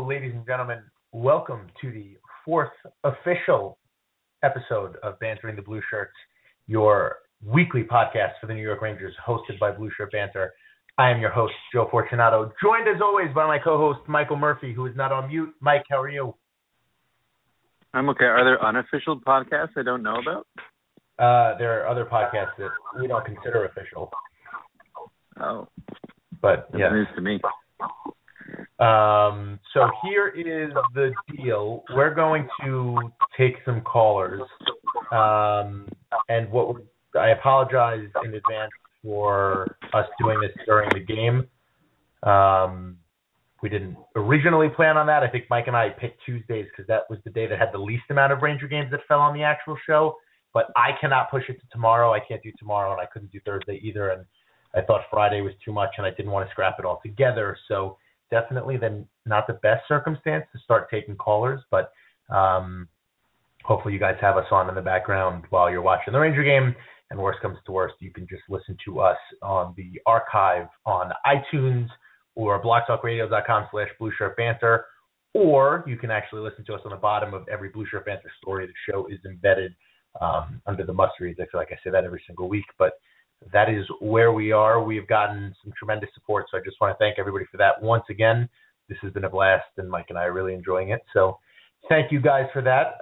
ladies and gentlemen. Welcome to the fourth official episode of Bantering the Blue Shirts, your weekly podcast for the New York Rangers, hosted by Blue Shirt Banter. I am your host, Joe Fortunato, joined as always by my co-host, Michael Murphy, who is not on mute. Mike, how are you? I'm okay. Are there unofficial podcasts I don't know about? There are other podcasts that we don't consider official. Oh. But, yeah. That's news to me. So here is the deal. We're going to take some callers. And I apologize in advance for us doing this during the game. We didn't originally plan on that. I think Mike and I picked Tuesdays because that was the day that had the least amount of Ranger games that fell on the actual show. But I cannot push it to tomorrow. I can't do tomorrow, and I couldn't do Thursday either. And I thought Friday was too much, and I didn't want to scrap it all together. So definitely then not the best circumstance to start taking callers, but hopefully you guys have us on in the background while you're watching the Ranger game. And worst comes to worst, you can just listen to us on the archive on iTunes or blogtalkradio.com/BlueShirtBanter, or you can actually listen to us on the bottom of every Blue Shirt Banter story. The show is embedded under the must-reads. I feel like I say that every single week, but that is where we are. We've gotten some tremendous support, so I just want to thank everybody for that once again. This has been a blast, and Mike and I are really enjoying it. So thank you guys for that.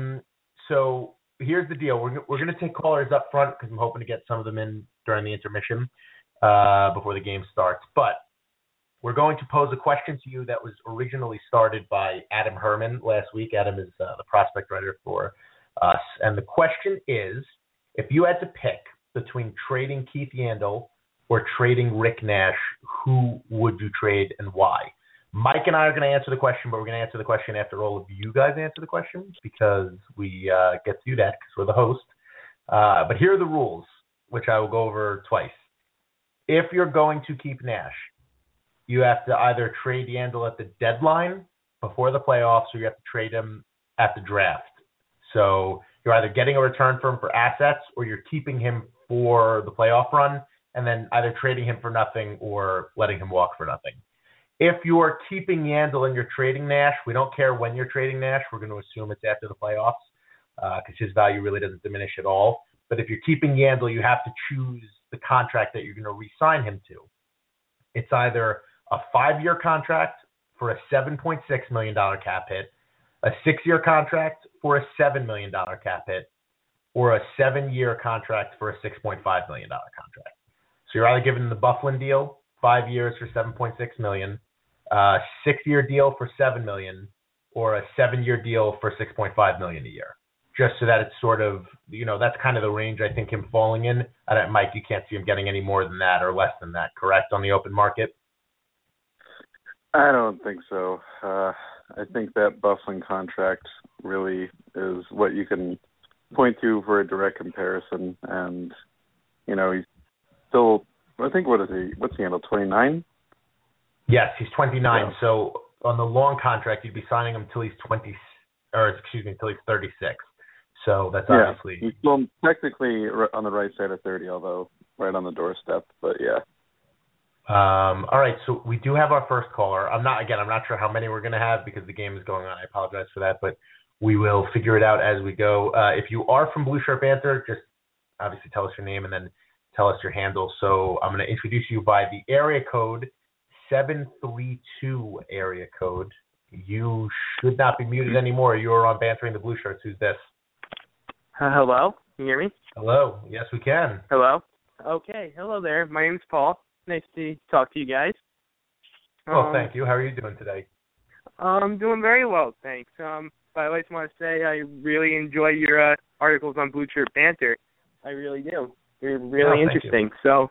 So here's the deal. We're going to take callers up front because I'm hoping to get some of them in during the intermission before the game starts. But we're going to pose a question to you that was originally started by Adam Herman last week. Adam is the prospect writer for us. And the question is, if you had to pick between trading Keith Yandle or trading Rick Nash, who would you trade and why? Mike and I are going to answer the question, but we're going to answer the question after all of you guys answer the question because we get to do that because we're the host. But here are the rules, which I will go over twice. If you're going to keep Nash, you have to either trade Yandle at the deadline before the playoffs or you have to trade him at the draft. So you're either getting a return for him for assets or you're keeping him for the playoff run and then either trading him for nothing or letting him walk for nothing. If you are keeping Yandle and you're trading Nash, we don't care when you're trading Nash. We're going to assume it's after the playoffs because his value really doesn't diminish at all. But if you're keeping Yandle, you have to choose the contract that you're going to re-sign him to. It's either a 5-year contract for a $7.6 million cap hit, a 6-year contract for a $7 million cap hit, or a 7-year contract for a $6.5 million contract. So you're either giving the Byfuglien deal, 5 years for $7.6 million, a 6-year deal for $7 million, or a 7-year deal for $6.5 million a year. Just so that it's sort of, that's kind of the range I think him falling in. Mike, you can't see him getting any more than that or less than that, correct, on the open market? I don't think so. I think that Byfuglien contract really is what you can point to for a direct comparison. And, he's still, I think, what's he handle, 29? Yes, he's 29. Yeah. So on the long contract, you'd be signing him until he's 36. So that's obviously. He's still technically on the right side of 30, although right on the doorstep, but yeah. All right, so we do have our first caller. I'm not sure how many we're going to have because the game is going on. I apologize for that, but we will figure it out as we go. If you are from Blue Shirt Banter, just obviously tell us your name and then tell us your handle. So I'm going to introduce you by the area code, 732 area code. You should not be muted anymore. You are on Bantering the Blue Shirts. Who's this? Hello? Can you hear me? Hello. Yes, we can. Hello? Okay. Hello there. My name's Paul. Nice to talk to you guys. Well, thank you. How are you doing today? I'm doing very well, thanks. But I just want to say I really enjoy your articles on Blue Shirt Banter. I really do. They're really interesting. So,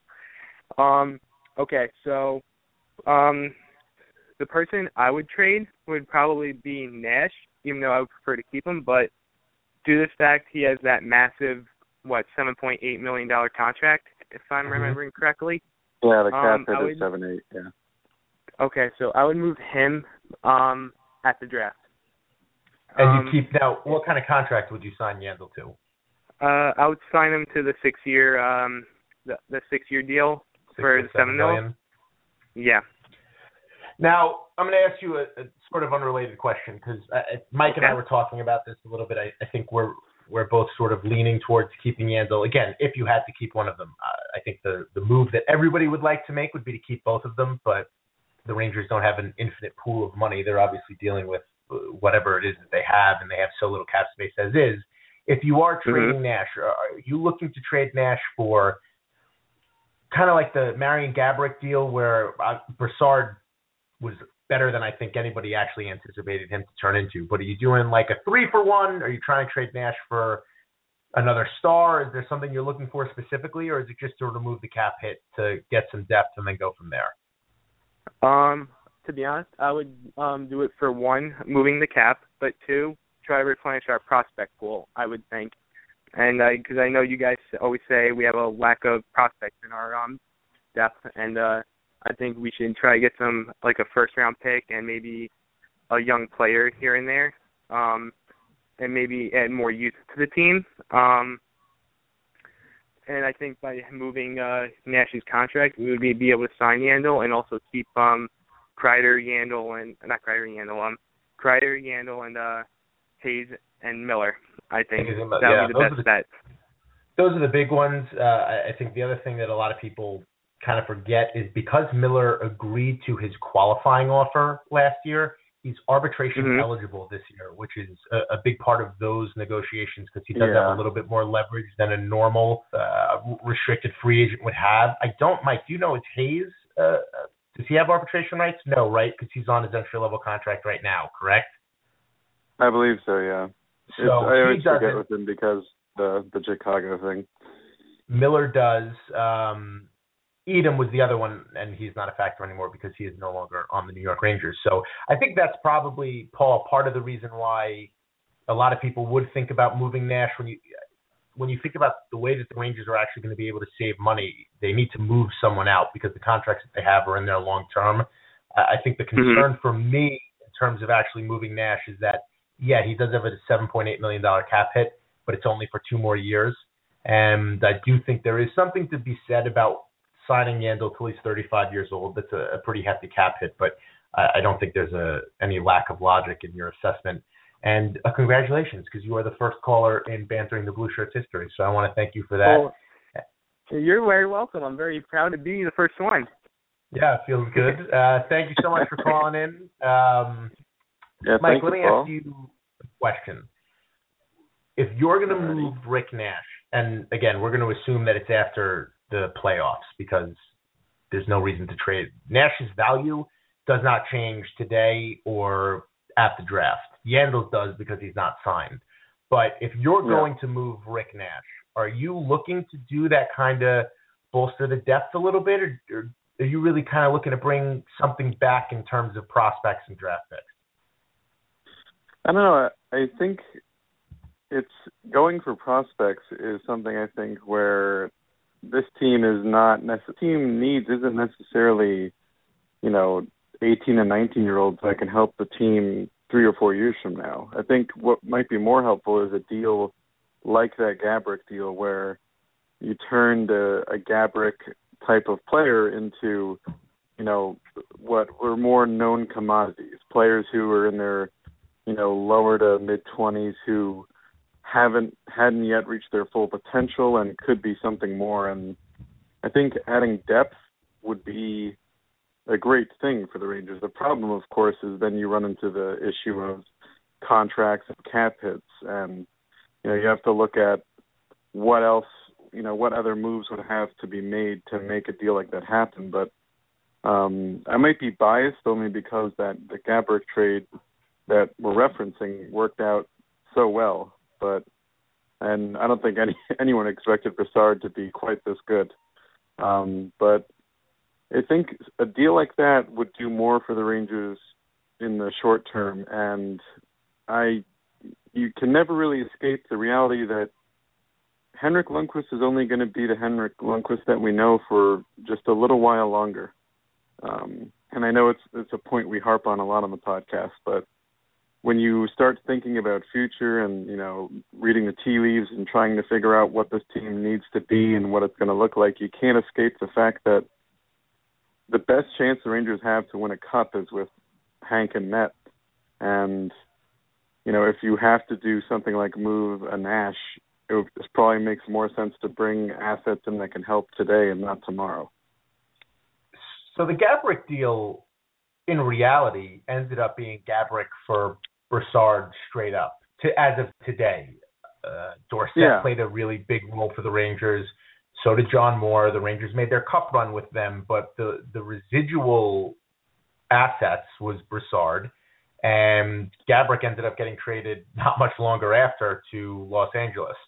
the person I would trade would probably be Nash, even though I would prefer to keep him. But due to the fact he has that massive, $7.8 million contract, if I'm remembering correctly. Yeah, the cap hit is 7.8, yeah. Okay, so I would move him at the draft. And you keep now. What kind of contract would you sign Yandle to? I would sign him to the 6-year, the 6-year deal for the $7 million. Yeah. Now I'm going to ask you sort of unrelated question because Mike and I were talking about this a little bit. I think we're both sort of leaning towards keeping Yandle. Again, if you had to keep one of them, I think the move that everybody would like to make would be to keep both of them, but the Rangers don't have an infinite pool of money. They're obviously dealing with whatever it is that they have, and they have so little cap space as is. If you are trading Nash, are you looking to trade Nash for kind of like the Marian Gaborik deal where Brassard was better than I think anybody actually anticipated him to turn into? But are you doing like a 3-for-1? Are you trying to trade Nash for another star? Is there something you're looking for specifically, or is it just to remove the cap hit to get some depth and then go from there? To be honest, I would do it for 1, moving the cap, but 2, try to replenish our prospect pool, I would think. And because I know you guys always say we have a lack of prospects in our depth, and I think we should try to get some, like a first-round pick and maybe a young player here and there, and maybe add more youth to the team. And I think by moving Nash's contract, we would be able to sign Yandle and also keep Kreider, Yandle, and Hayes and Miller. I think that would be the best bet. Those are the big ones. I think the other thing that a lot of people kind of forget is because Miller agreed to his qualifying offer last year, he's arbitration eligible this year, which is a big part of those negotiations because he does have a little bit more leverage than a normal restricted free agent would have. Mike, do you know, it's Hayes? Does he have arbitration rights? No, right? Because he's on his entry-level contract right now, correct? I believe so, yeah. So I always forget with him because the Chicago thing. Miller does. Edom was the other one, and he's not a factor anymore because he is no longer on the New York Rangers. So I think that's probably, Paul, part of the reason why a lot of people would think about moving Nash. When you think about the way that the Rangers are actually going to be able to save money, they need to move someone out because the contracts that they have are in there long term. I think the concern for me in terms of actually moving Nash is that, yeah, he does have a $7.8 million cap hit, but it's only for 2 more years. And I do think there is something to be said about signing Yandle till he's 35 years old. That's a pretty hefty cap hit, but I don't think there's any lack of logic in your assessment. And congratulations, because you are the first caller in Bantering the Blue Shirts history. So I want to thank you for that. Well, you're very welcome. I'm very proud to be the first one. Yeah, it feels good. Thank you so much for calling in. Mike, let me ask you a question. If you're going to move Rick Nash, and again, we're going to assume that it's after the playoffs because there's no reason to trade. Nash's value does not change today or at the draft. Yandle's does because he's not signed. But if you're going to move Rick Nash, are you looking to do that kind of bolster the depth a little bit, or are you really kind of looking to bring something back in terms of prospects and draft picks? I don't know. I think it's going for prospects is something I think where this team is not team needs isn't necessarily, 18 and 19-year-olds that can help the team 3 or 4 years from now. I think what might be more helpful is a deal like that Gaborik deal where you turned a Gaborik type of player into, what were more known commodities, players who are in their, lower to mid-20s who hadn't yet reached their full potential and could be something more. And I think adding depth would be a great thing for the Rangers. The problem, of course, is then you run into the issue of contracts and cap hits, and you have to look at what else, what other moves would have to be made to make a deal like that happen. But I might be biased only because that the Gaborik trade that we're referencing worked out so well. And I don't think anyone expected Brassard to be quite this good. But I think a deal like that would do more for the Rangers in the short term. And you can never really escape the reality that Henrik Lundqvist is only going to be the Henrik Lundqvist that we know for just a little while longer. And I know it's a point we harp on a lot on the podcast, but when you start thinking about future and, reading the tea leaves and trying to figure out what this team needs to be and what it's going to look like, you can't escape the fact that the best chance the Rangers have to win a cup is with Hank and Net. And, if you have to do something like move a Nash, it probably makes more sense to bring assets in that can help today and not tomorrow. So the Gaborik deal, in reality, ended up being Gaborik for Brassard straight up, as of today. Dorsett played a really big role for the Rangers. So did John Moore. The Rangers made their cup run with them, but the residual assets was Brassard, and Gaborik ended up getting traded not much longer after to Los Angeles.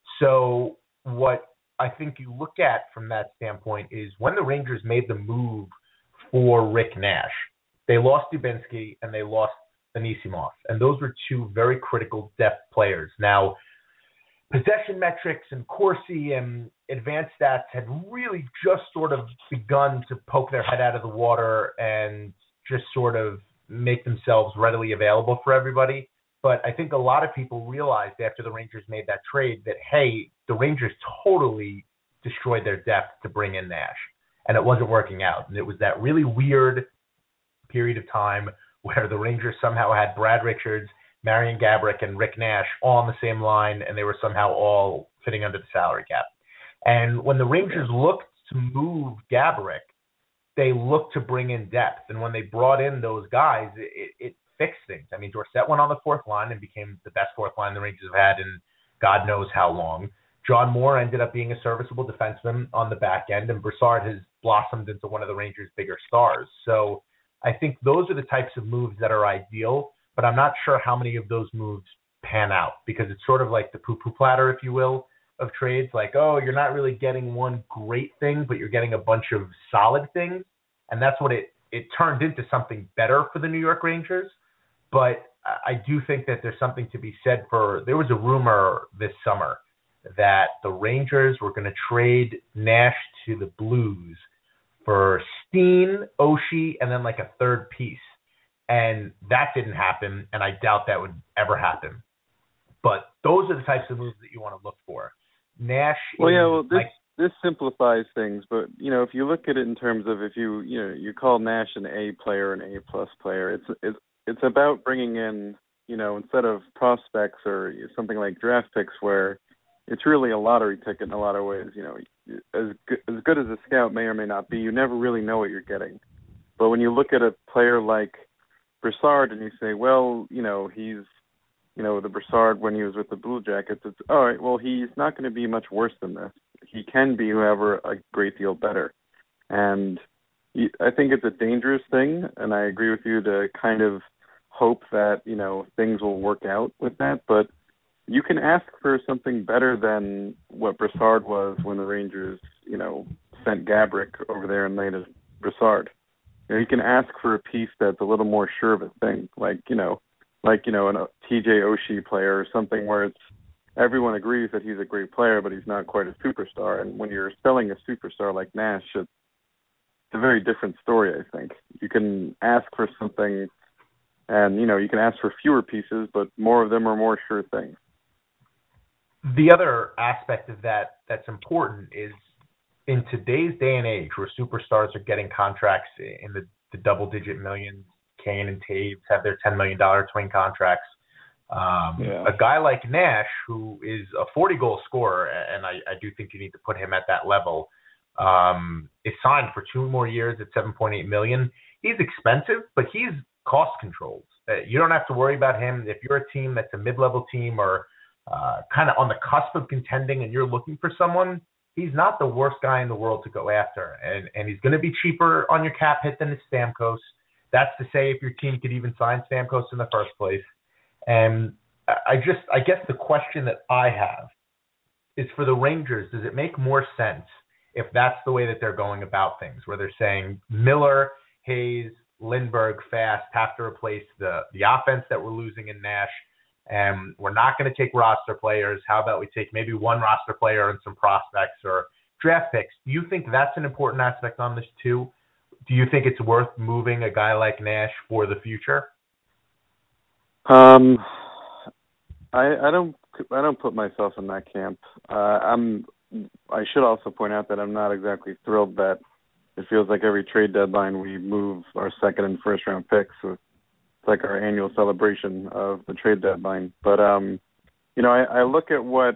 So what I think you look at from that standpoint is when the Rangers made the move for Rick Nash, they lost Dubinsky and they lost Anisimov, and those were two very critical depth players. Now, possession metrics and Corsi and advanced stats had really just sort of begun to poke their head out of the water and just sort of make themselves readily available for everybody. But I think a lot of people realized after the Rangers made that trade that, hey, the Rangers totally destroyed their depth to bring in Nash, and it wasn't working out. And it was that really weird period of time where the Rangers somehow had Brad Richards, Marian Gaborik, and Rick Nash all on the same line, and they were somehow all fitting under the salary cap. And when the Rangers looked to move Gaborik, they looked to bring in depth. And when they brought in those guys, it fixed things. I mean, Dorsett went on the fourth line and became the best fourth line the Rangers have had in God knows how long. John Moore ended up being a serviceable defenseman on the back end, and Brassard has blossomed into one of the Rangers' bigger stars. So I think those are the types of moves that are ideal, but I'm not sure how many of those moves pan out, because it's sort of like the poo-poo platter, if you will, of trades. Like, oh, you're not really getting one great thing, but you're getting a bunch of solid things. And that's what it turned into, something better for the New York Rangers. But I do think that there's something to be said for, there was a rumor this summer that the Rangers were going to trade Nash to the Blues for Steen, Oshie, and then like a third piece. And that didn't happen, and I doubt that would ever happen. But those are the types of moves that you want to look for. Nash. This simplifies things, but if you look at it in terms of if you call Nash an A player, an A+ player, it's about bringing in instead of prospects or something like draft picks where it's really a lottery ticket in a lot of ways. As good as a scout may or may not be, you never really know what you're getting. But when you look at a player like Brassard and you say, well, he's the Brassard when he was with the Blue Jackets, it's all right, well, he's not going to be much worse than this. He can be, however, a great deal better. And I think it's a dangerous thing, and I agree with you to kind of hope that, things will work out with that. But you can ask for something better than what Brassard was when the Rangers, sent Gaborik over there and laid as Brassard. You can ask for a piece that's a little more sure of a thing, like a TJ Oshie player or something where it's everyone agrees that he's a great player, but he's not quite a superstar. And when you're selling a superstar like Nash, it's a very different story, I think. You can ask for something, and, you can ask for fewer pieces, but more of them are more sure things. The other aspect of that's important is in today's day and age where superstars are getting contracts in the double-digit millions, Kane and Taves have their $10 million twin contracts. A guy like Nash, who is a 40-goal scorer, and I do think you need to put him at that level, is signed for 2 more years at $7.8 million. He's expensive, but he's cost controlled. You don't have to worry about him. If you're a team that's a mid-level team or kind of on the cusp of contending and you're looking for someone, he's not the worst guy in the world to go after. And he's going to be cheaper on your cap hit than Stamkos. That's to say if your team could even sign Stamkos in the first place. And I guess the question that I have is for the Rangers, does it make more sense if that's the way that they're going about things, where they're saying Miller, Hayes, Lindbergh, Fast have to replace the offense that we're losing in Nash, and we're not going to take roster players. How about we take maybe one roster player and some prospects or draft picks? Do you think that's an important aspect on this too? Do you think it's worth moving a guy like Nash for the future? I don't put myself in that camp. I should also point out that I'm not exactly thrilled that it feels like every trade deadline we move our second and first round picks with like our annual celebration of the trade deadline. But I look at what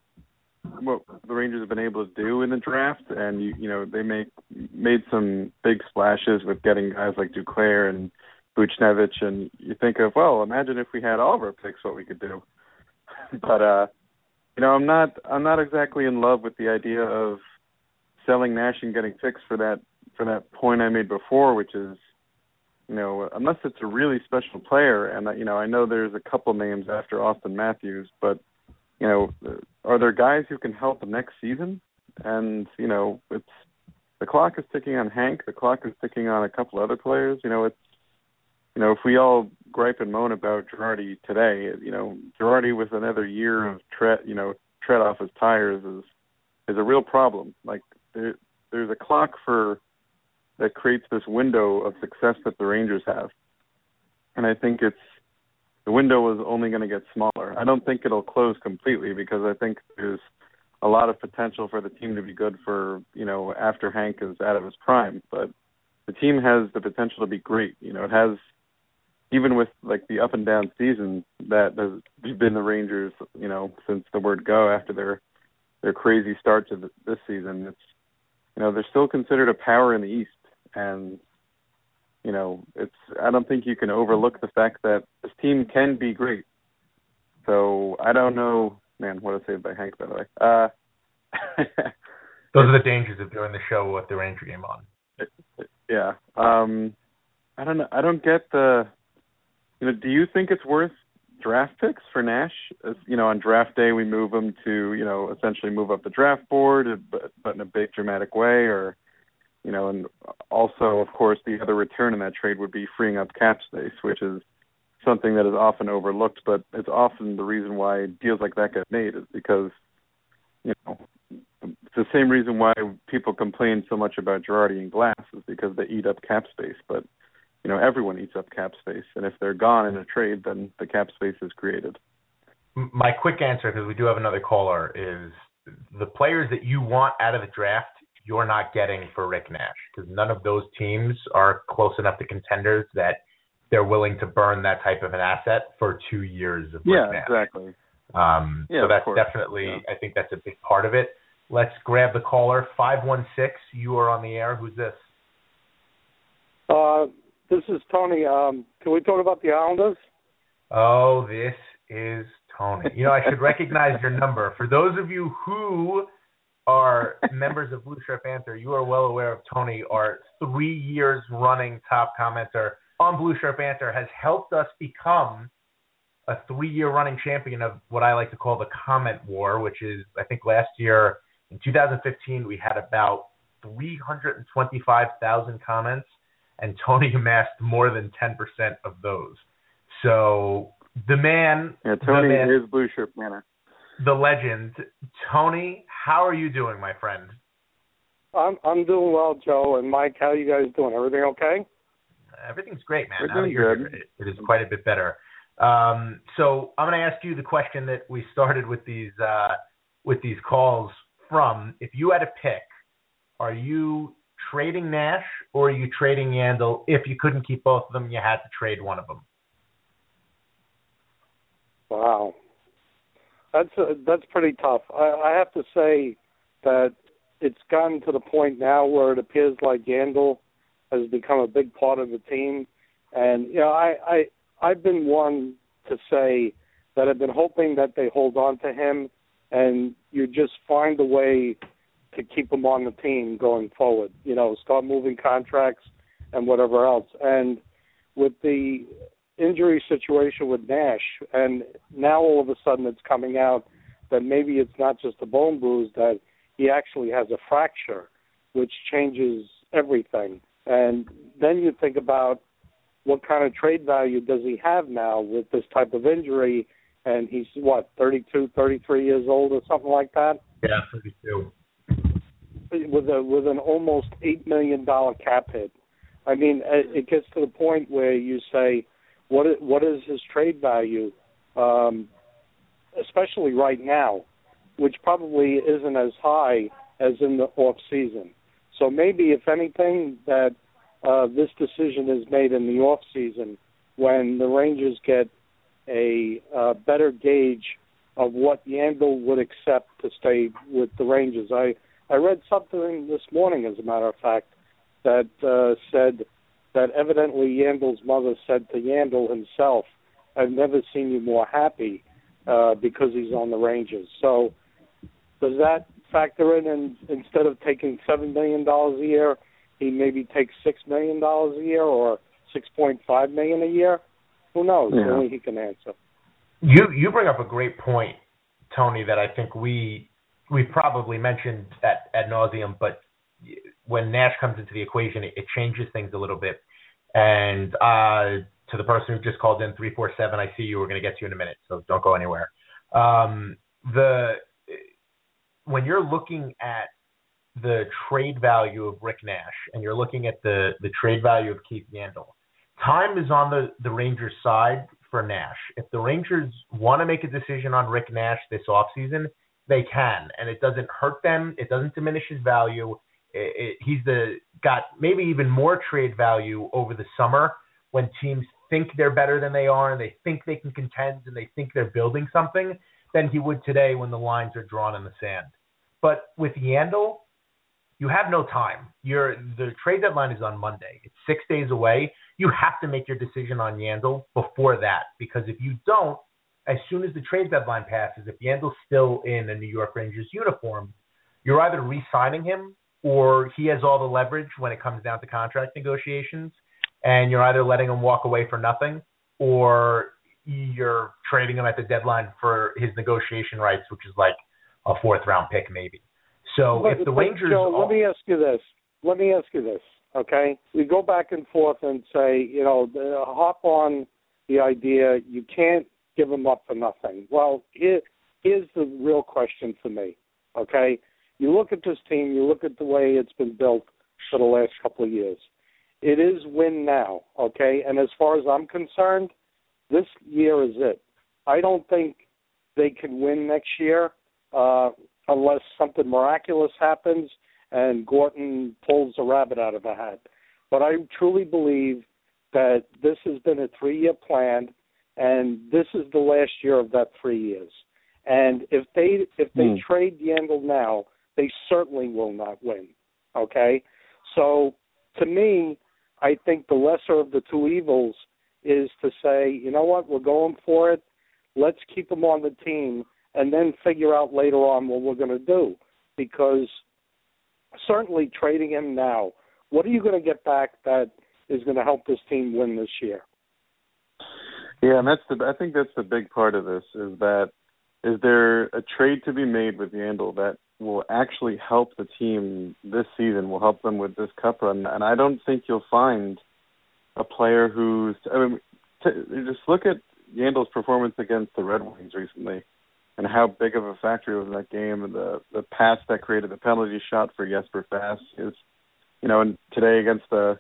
the Rangers have been able to do in the draft, and they made some big splashes with getting guys like Duclair and Buchnevich, and you think of, well, imagine if we had all of our picks, what we could do. But I'm not exactly in love with the idea of selling Nash and getting picks for that point I made before, which is, unless it's a really special player, and I know there's a couple names after Austin Matthews, but are there guys who can help next season? And it's the clock is ticking on Hank. The clock is ticking on a couple other players. If we all gripe and moan about Girardi today, Girardi with another year of tread off his tires is a real problem. Like there's a clock that creates this window of success that the Rangers have, and I think the window is only going to get smaller. I don't think it'll close completely because I think there's a lot of potential for the team to be good for after Hank is out of his prime. But the team has the potential to be great. It has. Even with like the up and down season that has been the Rangers, since the word go after their crazy start to this season, it's they're still considered a power in the East, and I don't think you can overlook the fact that this team can be great. So I don't know, man. What I saved by Hank, by the way. Those are the dangers of doing the show with the Ranger game on. Yeah. I don't know. I don't get the. Do you think it's worth draft picks for Nash? On draft day we move him to, essentially move up the draft board, but in a big dramatic way, or, and also, of course, the other return in that trade would be freeing up cap space, which is something that is often overlooked, but it's often the reason why deals like that get made is because, it's the same reason why people complain so much about Girardi and Glass is because they eat up cap space, but everyone eats up cap space, and if they're gone in a trade, then the cap space is created. My quick answer, because we do have another caller, is the players that you want out of the draft, you're not getting for Rick Nash, because none of those teams are close enough to contenders that they're willing to burn that type of an asset for 2 years of Rick Nash. Exactly. So that's definitely, I think that's a big part of it. Let's grab the caller. 516, you are on the air. Who's this? This is Tony. Can we talk about the Islanders? Oh, this is Tony. I should recognize your number. For those of you who are members of Blue Shirt Banter, you are well aware of Tony, our 3 years running top commenter on Blue Shirt Banter, has helped us become a 3-year running champion of what I like to call the comment war, which is, I think last year in 2015, we had about 325,000 comments. And Tony amassed more than 10% of those. So the man, Tony is Blue Shirt Banter, the legend. Tony, how are you doing, my friend? I'm doing well, Joe and Mike. How are you guys doing? Everything okay? Everything's great, man. We're doing good. It is quite a bit better. So I'm going to ask you the question that we started with these calls from. If you had to pick, are you trading Nash or are you trading Yandel? If you couldn't keep both of them, you had to trade one of them. Wow, that's pretty tough. I have to say that it's gotten to the point now where it appears like Yandel has become a big part of the team, and I've been one to say that I've been hoping that they hold on to him, and you just find a way to keep him on the team going forward. Start moving contracts and whatever else. And with the injury situation with Nash, and now all of a sudden it's coming out that maybe it's not just a bone bruise, that he actually has a fracture, which changes everything. And then you think about what kind of trade value does he have now with this type of injury, and he's, 32, 33 years old or something like that? Yeah, 32. With an almost $8 million cap hit. I mean, it gets to the point where you say, what is his trade value, especially right now, which probably isn't as high as in the off season. So maybe, if anything, that this decision is made in the off season when the Rangers get a better gauge of what Yandle would accept to stay with the Rangers. I read something this morning, as a matter of fact, that said that evidently Yandle's mother said to Yandle himself, "I've never seen you more happy because he's on the Rangers." So does that factor in, and instead of taking $7 million a year, he maybe takes $6 million a year or $6.5 million a year? Who knows? Yeah. Only he can answer. You bring up a great point, Tony, that I think we've probably mentioned ad nauseum, but when Nash comes into the equation, it changes things a little bit. And to the person who just called in, 347, I see you. We're going to get to you in a minute, so don't go anywhere. When you're looking at the trade value of Rick Nash and you're looking at the trade value of Keith Yandle, time is on the Rangers' side for Nash. If the Rangers want to make a decision on Rick Nash this offseason, they can, and it doesn't hurt them. It doesn't diminish his value. He's got maybe even more trade value over the summer when teams think they're better than they are and they think they can contend and they think they're building something than he would today when the lines are drawn in the sand. But with Yandle, you have no time. The trade deadline is on Monday. It's 6 days away. You have to make your decision on Yandle before that, because if you don't, as soon as the trade deadline passes, if Yandle's still in a New York Rangers uniform, you're either re-signing him or he has all the leverage when it comes down to contract negotiations, and you're either letting him walk away for nothing or you're trading him at the deadline for his negotiation rights, which is like a fourth-round pick maybe. So if the Rangers... Joe, let me ask you this, okay? We go back and forth and say, hop on the idea you can't give him up for nothing. Well, here's the real question for me, okay? You look at this team, you look at the way it's been built for the last couple of years. It is win now, okay? And as far as I'm concerned, this year is it. I don't think they can win next year unless something miraculous happens and Gorton pulls a rabbit out of a hat. But I truly believe that this has been a 3-year plan, and this is the last year of that 3 years. And if they trade Yandle now, they certainly will not win, okay? So to me, I think the lesser of the two evils is to say, you know what, we're going for it. Let's keep him on the team and then figure out later on what we're going to do. Because certainly trading him now, what are you going to get back that is going to help this team win this year? Yeah, and I think that's the big part of this is there a trade to be made with Yandle that will actually help the team this season, will help them with this cup run? And I don't think you'll find a player who's just look at Yandle's performance against the Red Wings recently and how big of a factor it was in that game, and the pass that created the penalty shot for Jesper Fast is, and tonight against the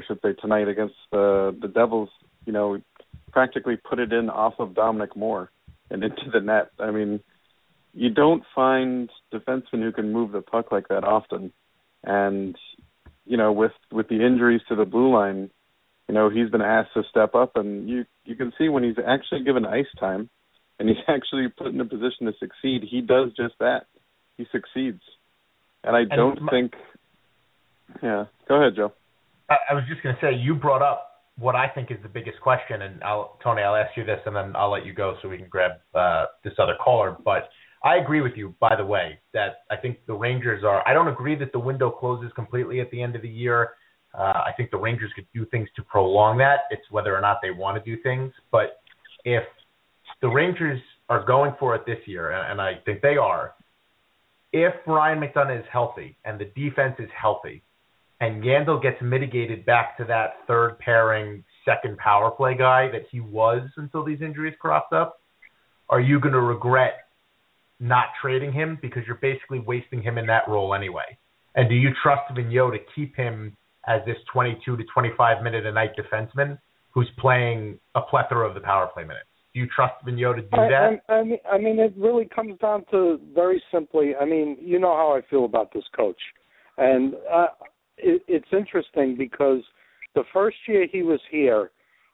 Devils, practically put it in off of Dominic Moore and into the net. I mean, you don't find defensemen who can move the puck like that often. And, with the injuries to the blue line, he's been asked to step up, and you can see when he's actually given ice time and he's actually put in a position to succeed, he does just that. He succeeds. And I don't think... Yeah. Go ahead, Joe. I was just going to say, you brought up what I think is the biggest question, and Tony, I'll ask you this, and then I'll let you go so we can grab this other caller. But I agree with you, by the way, that I think the Rangers are – I don't agree that the window closes completely at the end of the year. I think the Rangers could do things to prolong that. It's whether or not they want to do things. But if the Rangers are going for it this year, and I think they are, if Ryan McDonagh is healthy and the defense is healthy and Yandle gets mitigated back to that third pairing, second power play guy that he was until these injuries cropped up, are you going to regret not trading him because you're basically wasting him in that role anyway? And do you trust Vigneault to keep him as this 22 to 25 minute a night defenseman who's playing a plethora of the power play minutes? Do you trust Vigneault to do that? I mean, it really comes down to very simply, you know how I feel about this coach. And it's interesting because the first year he was here,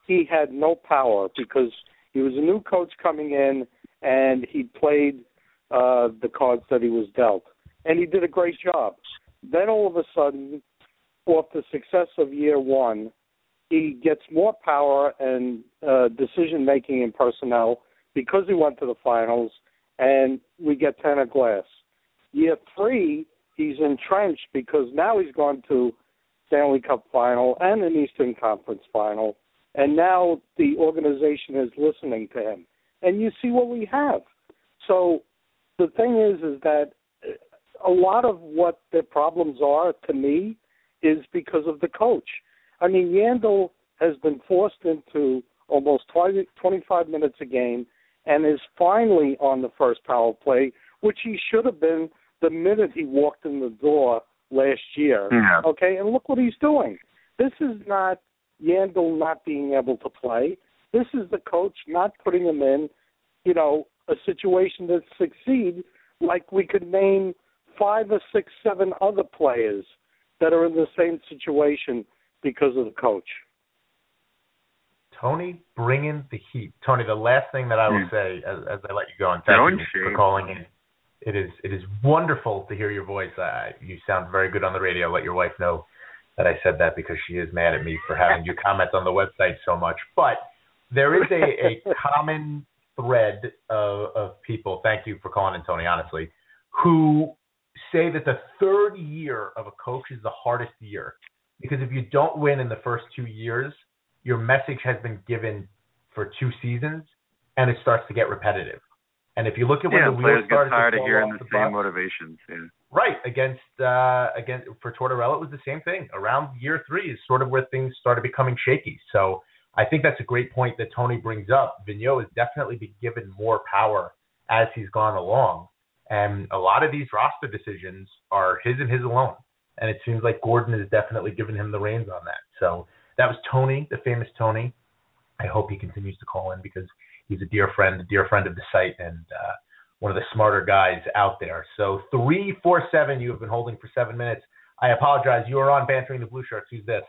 he had no power because he was a new coach coming in and he played the cards that he was dealt. And he did a great job. Then all of a sudden, off the success of year one, he gets more power and decision-making in personnel because he went to the finals, and we get Tanner Glass. Year three, he's entrenched because now he's gone to Stanley Cup final and an Eastern Conference final, and now the organization is listening to him. And you see what we have. So the thing is that a lot of what the problems are, to me, is because of the coach. I mean, Yandle has been forced into almost 25 minutes a game and is finally on the first power play, which he should have been the minute he walked in the door last year. Yeah. Okay, and look what he's doing. This is not Yandle not being able to play. This is the coach not putting him in, a situation that succeed, like we could name 5 or 6, 7 other players that are in the same situation because of the coach. Tony, bringing the heat. Tony, the last thing that I will say as I let you go, and thank you for calling in. It is wonderful to hear your voice. You sound very good on the radio. Let your wife know that I said that because she is mad at me for having you comment on the website so much. But there is a common thread of people, thank you for calling in, Tony, honestly, who say that the third year of a coach is the hardest year. Because if you don't win in the first 2 years, your message has been given for 2 seasons, and it starts to get repetitive. And if you look at when the wheels started tired to of fall hearing off the the same bus, motivations. Yeah. right, against for Tortorella, it was the same thing. Around year 3 is sort of where things started becoming shaky. So I think that's a great point that Tony brings up. Vigneault has definitely been given more power as he's gone along. And a lot of these roster decisions are his and his alone. And it seems like Gordon has definitely given him the reins on that. So that was Tony, the famous Tony. I hope he continues to call in because he's a dear friend of the site, and one of the smarter guys out there. So 347, you have been holding for 7 minutes. I apologize. You are on Bantering the Blue Shirts. Who's this?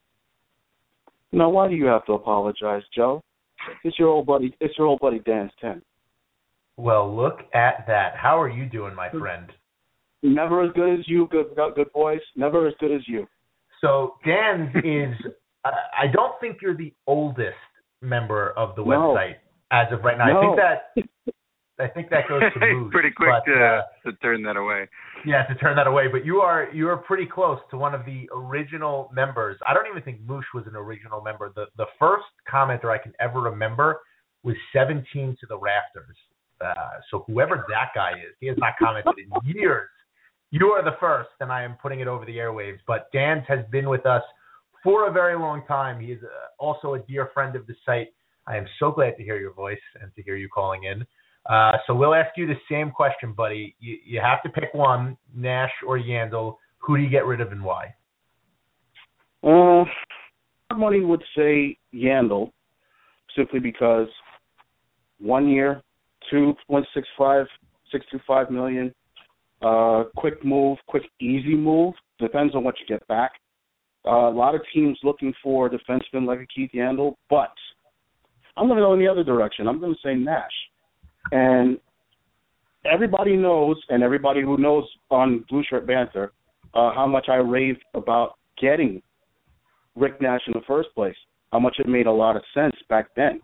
Now, why do you have to apologize, Joe? It's your old buddy. It's your old buddy Dan's 10. Well, look at that. How are you doing, my friend? Never as good as you, good boys. Never as good as you. So Dan's is. I don't think you're the oldest member of the website as of right now. No. I think that goes to Moose. Pretty quick to turn that away. Yeah, to turn that away. But you are pretty close to one of the original members. I don't even think Moose was an original member. The first commenter I can ever remember was 17 to the rafters. So whoever that guy is, he has not commented in years. You are the first, and I am putting it over the airwaves. But Dan's has been with us for a very long time. He is also a dear friend of the site. I am so glad to hear your voice and to hear you calling in. So we'll ask you the same question, buddy. You have to pick one, Nash or Yandle. Who do you get rid of and why? Money would say Yandle, simply because 1 year, $2.625 million. Quick move, quick, easy move. Depends on what you get back. A lot of teams looking for a defenseman like a Keith Yandle, but I'm going to go in the other direction. I'm going to say Nash. And everybody knows, and everybody who knows on Blue Shirt Banter, how much I raved about getting Rick Nash in the first place, how much it made a lot of sense back then.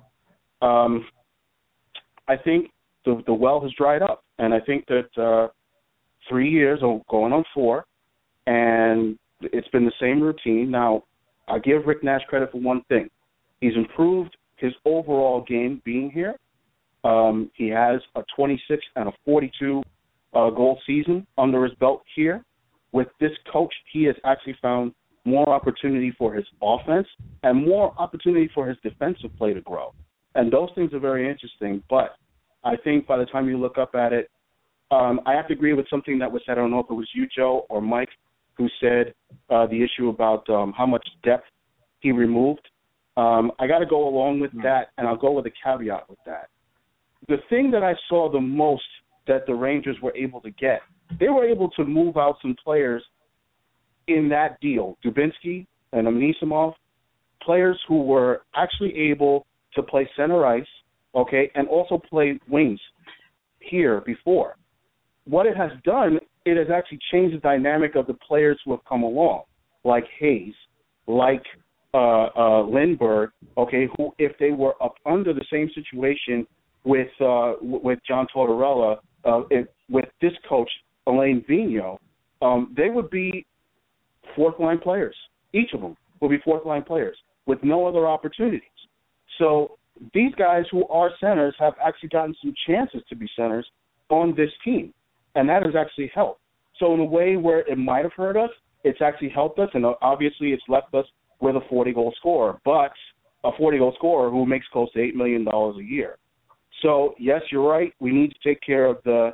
I think the well has dried up, and I think that 3 years, or going on 4, and it's been the same routine. Now, I give Rick Nash credit for one thing. He's improved his overall game being here. He has a 26 and a 42 goal season under his belt here. With this coach, he has actually found more opportunity for his offense and more opportunity for his defensive play to grow. And those things are very interesting. But I think by the time you look up at it, I have to agree with something that was said. I don't know if it was you, Joe, or Mike, who said the issue about how much depth he removed. I got to go along with that, and I'll go with a caveat with that. The thing that I saw the most that the Rangers were able to get, they were able to move out some players in that deal. Dubinsky and Anisimov, players who were actually able to play center ice, okay, and also play wings here before. What it has done, it has actually changed the dynamic of the players who have come along, like Hayes, like Lindbergh, okay, who, if they were up under the same situation with John Tortorella, with this coach, Alain Vigneault, they would be fourth-line players. Each of them will be fourth-line players with no other opportunities. So these guys who are centers have actually gotten some chances to be centers on this team, and that has actually helped. So in a way where it might have hurt us, it's actually helped us, and obviously it's left us with a 40-goal scorer, but a 40-goal scorer who makes close to $8 million a year. So, yes, you're right. We need to take care of the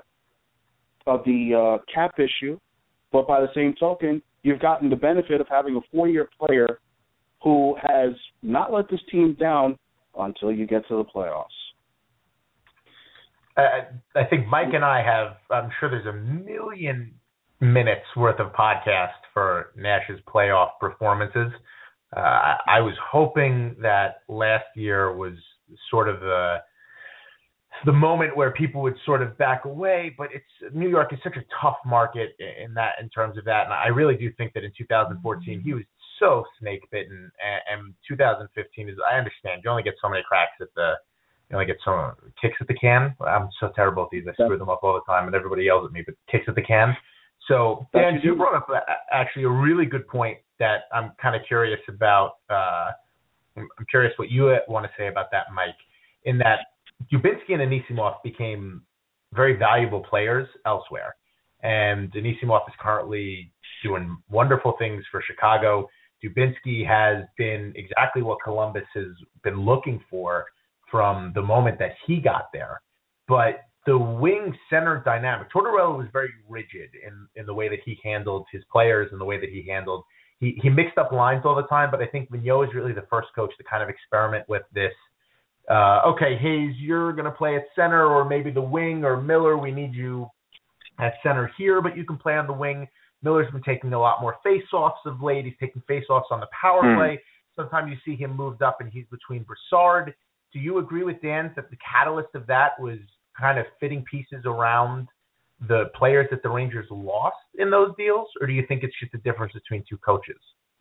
cap issue, but by the same token, you've gotten the benefit of having a 4-year player who has not let this team down until you get to the playoffs. I think Mike and I have, I'm sure there's a million minutes worth of podcast for Nash's playoff performances. I was hoping that last year was sort of the moment where people would sort of back away, but New York is such a tough market in terms of that, and I really do think that in 2014 he was so snake bitten, and 2015 is, I understand, you only get so many cracks at you only get some kicks at the can. I'm so terrible at these. I screw them up all the time, and everybody yells at me, but kicks at the can. So, Dan, you brought up actually a really good point that I'm kind of curious about. I'm curious what you want to say about that, Mike, in that Dubinsky and Anisimov became very valuable players elsewhere. And Anisimov is currently doing wonderful things for Chicago. Dubinsky has been exactly what Columbus has been looking for from the moment that he got there. But the wing-center dynamic, Tortorella was very rigid in the way that he handled his players and the way that he handled – he mixed up lines all the time, but I think Vigneault is really the first coach to kind of experiment with this. Okay, Hayes, you're going to play at center or maybe the wing, or Miller, we need you at center here, but you can play on the wing. Miller's been taking a lot more face-offs of late. He's taking face-offs on the power play. Sometimes you see him moved up and he's between Brassard. Do you agree with Dan that the catalyst of that was kind of fitting pieces around the players that the Rangers lost in those deals, or do you think it's just a difference between two coaches?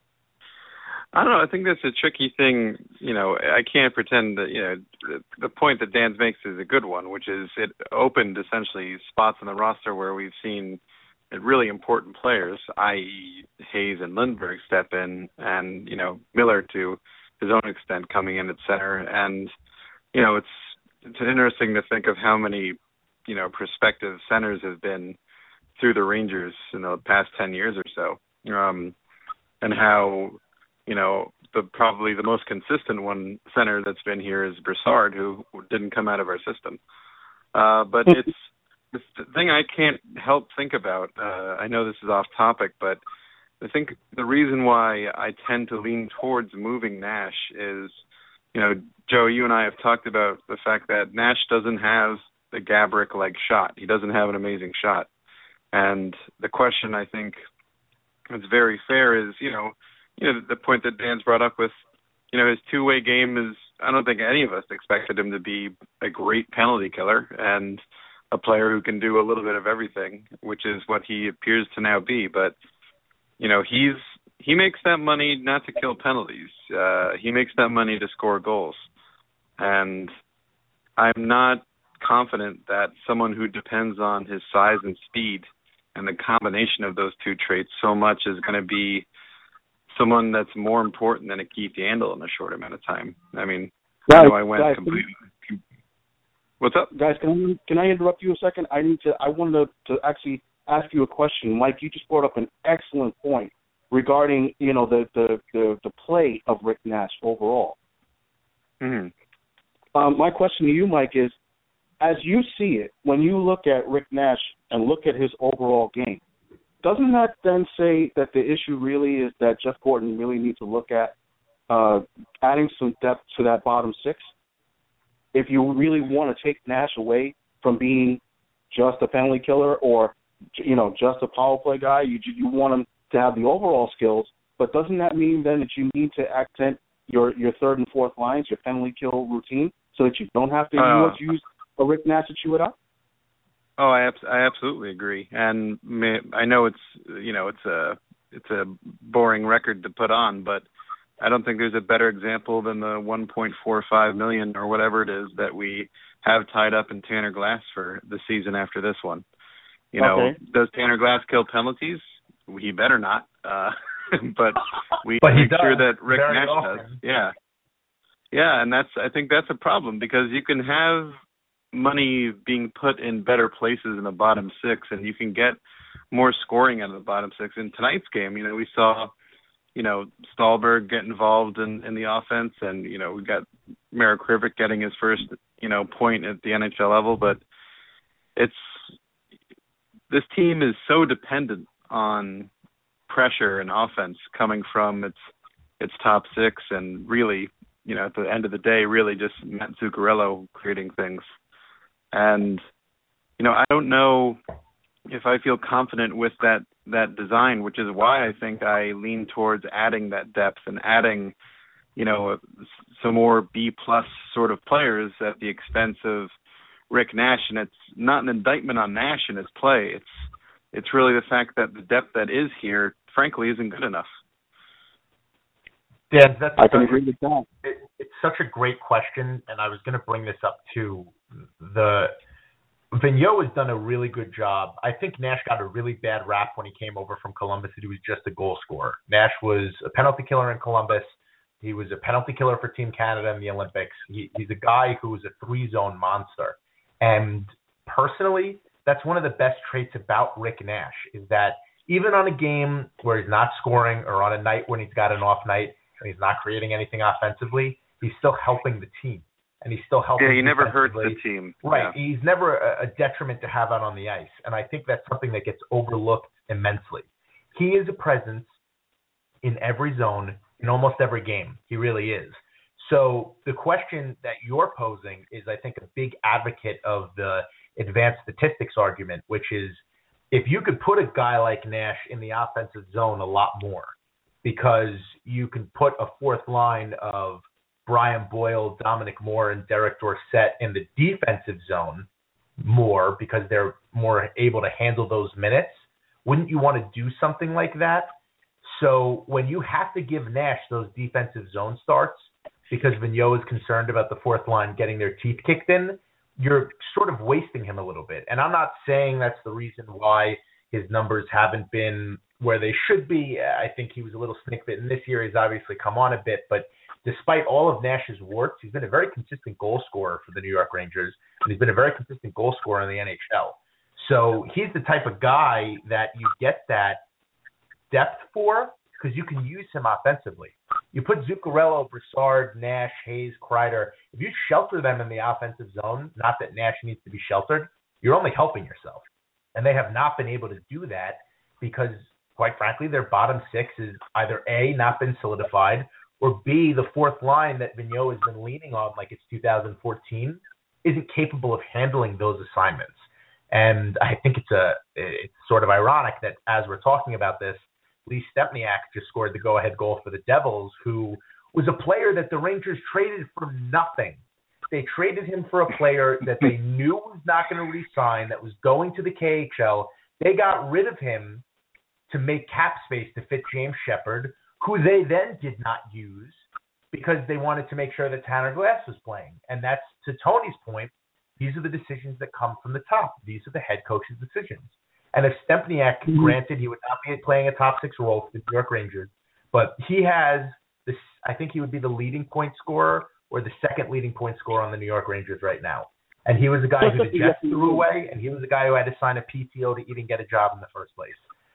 I don't know. I think that's a tricky thing. You know, I can't pretend that, you know, the point that Dan makes is a good one, which is it opened essentially spots on the roster where we've seen really important players, i.e. Hayes and Lindbergh, step in, and, you know, Miller to his own extent coming in at center. And, you know, it's interesting to think of how many, you know, prospective centers have been through the Rangers in the past 10 years or so, and how, you know, probably the most consistent one center that's been here is Brassard, who didn't come out of our system. But it's the thing I can't help think about. I know this is off topic, but I think the reason why I tend to lean towards moving Nash is, you know, Joe, you and I have talked about the fact that Nash doesn't have the Gaborik-like shot. He doesn't have an amazing shot. And the question, I think, that's very fair is, you know, the point that Dan's brought up with, you know, his two-way game is, I don't think any of us expected him to be a great penalty killer and a player who can do a little bit of everything, which is what he appears to now be. But, you know, he makes that money not to kill penalties. He makes that money to score goals. And I'm not confident that someone who depends on his size and speed and the combination of those two traits so much is going to be someone that's more important than a Keith Yandle in a short amount of time. I mean, guys, I went completely. What's up, guys? Can I interrupt you a second? I wanted to actually ask you a question, Mike. You just brought up an excellent point regarding, you know, the play of Rick Nash overall. Mm-hmm. My question to you, Mike, is, as you see it, when you look at Rick Nash and look at his overall game, doesn't that then say that the issue really is that Jeff Gorton really needs to look at adding some depth to that bottom six? If you really want to take Nash away from being just a penalty killer or, you know, just a power play guy, you want him to have the overall skills, but doesn't that mean then that you need to accent your third and fourth lines, your penalty kill routine, so that you don't have to use a Rick Nash to chew it up? Oh, I absolutely agree, and I know it's a boring record to put on, but I don't think there's a better example than the $1.45 million or whatever it is that we have tied up in Tanner Glass for the season after this one. Does Tanner Glass kill penalties? He better not. But we make sure that Rick Nash does. Yeah. Yeah, and I think that's a problem, because you can have money being put in better places in the bottom six, and you can get more scoring out of the bottom six. In tonight's game, we saw Stallberg get involved in the offense, and we got Marek Krivic getting his first point at the NHL level, but this team is so dependent on pressure and offense coming from its top six, and really at the end of the day really just Matt Zuccarello creating things. And I don't know if I feel confident with that design, which is why I think I lean towards adding that depth and adding, some more B+ sort of players at the expense of Rick Nash. And it's not an indictment on Nash and his play. It's really the fact that the depth that is here, frankly, isn't good enough. Dan, I can agree with that. It's such a great question, and I was going to bring this up too. Vigneault has done a really good job. I think Nash got a really bad rap when he came over from Columbus that he was just a goal scorer. Nash was a penalty killer in Columbus. He was a penalty killer for Team Canada in the Olympics. He's a guy who was a 3-zone monster. And personally, that's one of the best traits about Rick Nash, is that even on a game where he's not scoring, or on a night when he's got an off night and he's not creating anything offensively, he's still helping the team. And he's still helping. Yeah, he never hurts the team. Right. Yeah. He's never a detriment to have out on the ice. And I think that's something that gets overlooked immensely. He is a presence in every zone, in almost every game. He really is. So the question that you're posing is, I think, a big advocate of the advanced statistics argument, which is, if you could put a guy like Nash in the offensive zone a lot more, because you can put a fourth line of Brian Boyle, Dominic Moore, and Derek Dorsett in the defensive zone more, because they're more able to handle those minutes, wouldn't you want to do something like that? So when you have to give Nash those defensive zone starts because Vigneault is concerned about the fourth line getting their teeth kicked in, you're sort of wasting him a little bit. And I'm not saying that's the reason why his numbers haven't been where they should be. I think he was a little snake-bitten this year. He's obviously come on a bit, but despite all of Nash's warts, he's been a very consistent goal scorer for the New York Rangers, and he's been a very consistent goal scorer in the NHL. So he's the type of guy that you get that depth for, because you can use him offensively. You put Zuccarello, Brassard, Nash, Hayes, Kreider. If you shelter them in the offensive zone, not that Nash needs to be sheltered, you're only helping yourself. And they have not been able to do that because, quite frankly, their bottom six is either A, not been solidified, or B, the fourth line that Vigneault has been leaning on like it's 2014 isn't capable of handling those assignments. And I think it's sort of ironic that as we're talking about this, Lee Stempniak just scored the go-ahead goal for the Devils, who was a player that the Rangers traded for nothing. They traded him for a player that they knew was not going to re-sign, that was going to the KHL. They got rid of him to make cap space to fit James Shepherd, who they then did not use because they wanted to make sure that Tanner Glass was playing. And that's, to Tony's point, these are the decisions that come from the top. These are the head coach's decisions. And if Stempniak, granted, he would not be playing a top six role for the New York Rangers, but he has this, I think he would be the leading point scorer or the second leading point scorer on the New York Rangers right now. And he was the guy who the Jets threw away, and he was the guy who had to sign a PTO to even get a job in the first place.